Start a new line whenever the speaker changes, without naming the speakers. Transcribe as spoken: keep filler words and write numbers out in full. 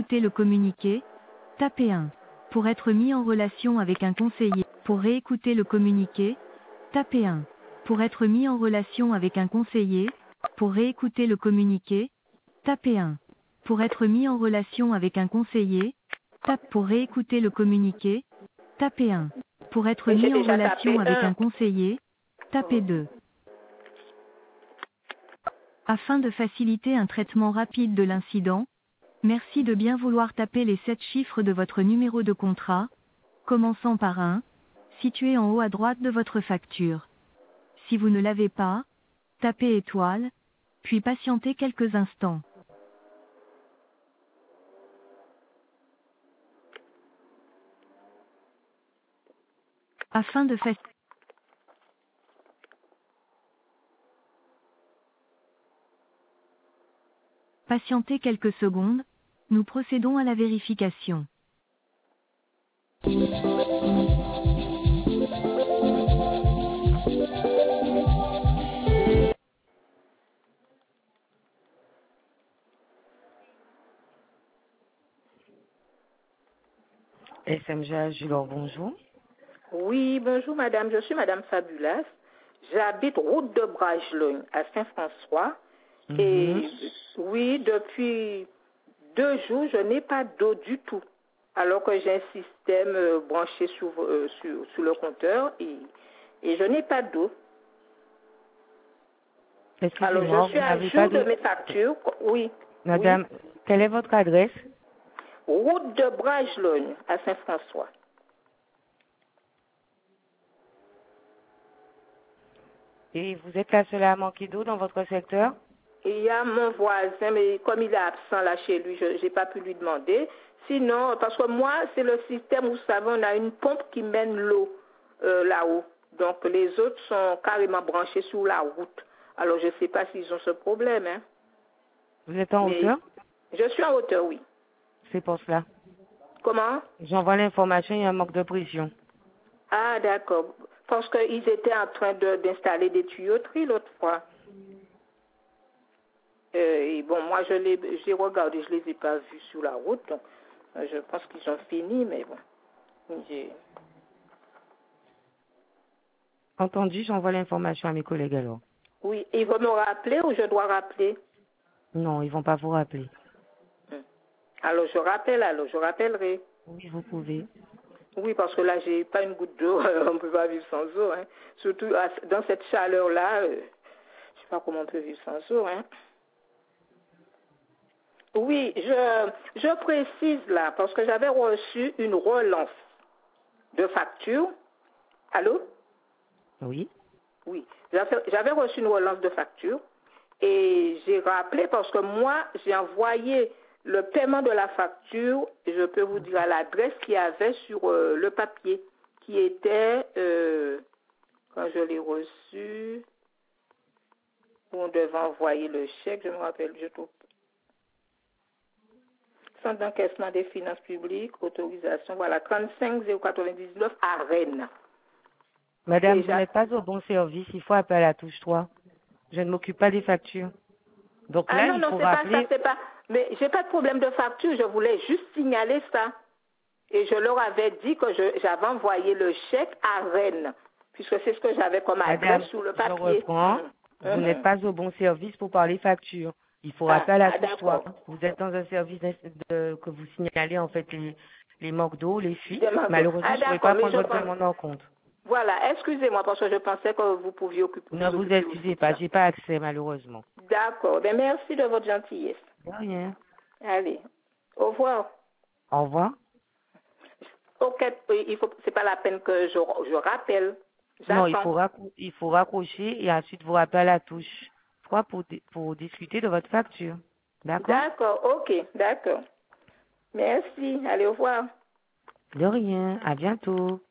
réécouter le communiqué, tapez un. Pour être mis en relation avec un conseiller, pour réécouter le communiqué, tapez un. Pour être mis en relation avec un conseiller, pour réécouter le communiqué, tapez un. Pour être mis en relation avec un conseiller, tape pour réécouter le communiqué, tapez un. Pour être
Mais j'ai
mis en
déjà
relation
tapé
avec
un.
un conseiller, tapez deux. Afin de faciliter un traitement rapide de l'incident, merci de bien vouloir taper les sept chiffres de votre numéro de contrat, commençant par un, situé en haut à droite de votre facture. Si vous ne l'avez pas, tapez étoile, puis patientez quelques instants. Afin de faciliter Patientez quelques secondes, nous procédons à la vérification.
S M G Agilor, bonjour.
Oui, bonjour madame, je suis madame Fabulas. J'habite route de Bragelonne à Saint-François.
Mhm.
Et oui, depuis deux jours, je n'ai pas d'eau du tout. Alors que j'ai un système euh, branché sur, euh, sur, sur le compteur et, et je n'ai pas d'eau. Alors
Excusez-moi,
je suis
vous
à
n'avez pas
jour de
de...
mes factures. Oui,
Madame, quelle est votre adresse?
oui. Route de Bragelonne à Saint-François.
Et vous êtes la seule à manquer d'eau dans votre secteur?
Il y a mon voisin, mais comme il est absent là chez lui, je n'ai pas pu lui demander. Sinon, parce que moi, c'est le système, vous savez, on a une pompe qui mène l'eau euh, là-haut. Donc, les autres sont carrément branchés sur la route. Alors, je ne sais pas s'ils ont ce problème. Hein.
Vous êtes en
Mais
hauteur?
je suis en hauteur, oui.
C'est pour cela.
Comment?
J'envoie l'information, il y a un manque de pression.
Ah, d'accord. Parce qu'ils étaient en train de- d'installer des tuyauteries l'autre fois. Euh, et bon, moi, je les, j'ai regardé, je les ai pas vus sur la route. Donc, euh, je pense qu'ils ont fini, mais bon. J'ai...
Entendu, j'envoie l'information à mes collègues alors.
Oui, ils vont me rappeler ou je dois rappeler?
Non, ils vont pas vous rappeler.
Hmm. Alors, je rappelle, alors, je rappellerai.
Oui, vous pouvez.
Oui, parce que là, j'ai pas une goutte d'eau, on ne peut pas vivre sans eau. Hein. Surtout à- dans cette chaleur-là, euh, je sais pas comment on peut vivre sans eau. Hein. Oui, je, je précise là, parce que j'avais reçu une relance de facture. Allô?
Oui.
Oui, j'avais j'avais reçu une relance de facture et j'ai rappelé parce que moi, j'ai envoyé le paiement de la facture, je peux vous dire à l'adresse qu'il y avait sur euh, le papier, qui était, euh, quand je l'ai reçu, où on devait envoyer le chèque, je me rappelle, je trouve. Centre d'encaissement des finances publiques, autorisation, voilà, trente-cinq zéro quatre-vingt-dix-neuf à Rennes.
Madame, vous
Déjà.
n'êtes pas au bon service, il faut appeler à la touche trois. Je ne m'occupe pas des factures. Donc
Ah
là,
non,
il
non,
faut
c'est pas ça,
rappeler...
c'est pas. Mais j'ai pas de problème de facture, je voulais juste signaler ça. Et je leur avais dit que je- j'avais envoyé le chèque à Rennes, puisque c'est ce que j'avais comme adresse
Madame,
sur le
je
papier.
reprends.
Hum,
Vous
hum,
n'êtes
hum.
pas au bon service pour parler facture. Il faut
Ah,
rappeler à la
ah
touche trois.
d'accord.
Vous êtes dans un service de- de- que vous signalez en fait les, les manques d'eau, les fuites.
Demande.
Malheureusement,
Ah
je ne pourrais
d'accord,
pas
mais
prendre
je
votre
pense.
demande en compte.
Voilà, excusez-moi parce que je pensais que vous pouviez occuper-
Ne
vous
vous
occuper aussi
excusez
de
pas,
ça.
j'ai pas accès malheureusement.
D'accord, ben merci de votre gentillesse.
De rien.
Allez, au revoir.
Au revoir.
Ok, oui, il faut, c'est pas la peine que je, je rappelle.
Non, il
J'attends.
faut, raccro- il faut raccrocher et ensuite vous rappeler à la touche trois pour, di- pour discuter de votre facture. D'accord?
D'accord, ok, d'accord. Merci, allez, au revoir.
De rien. À bientôt.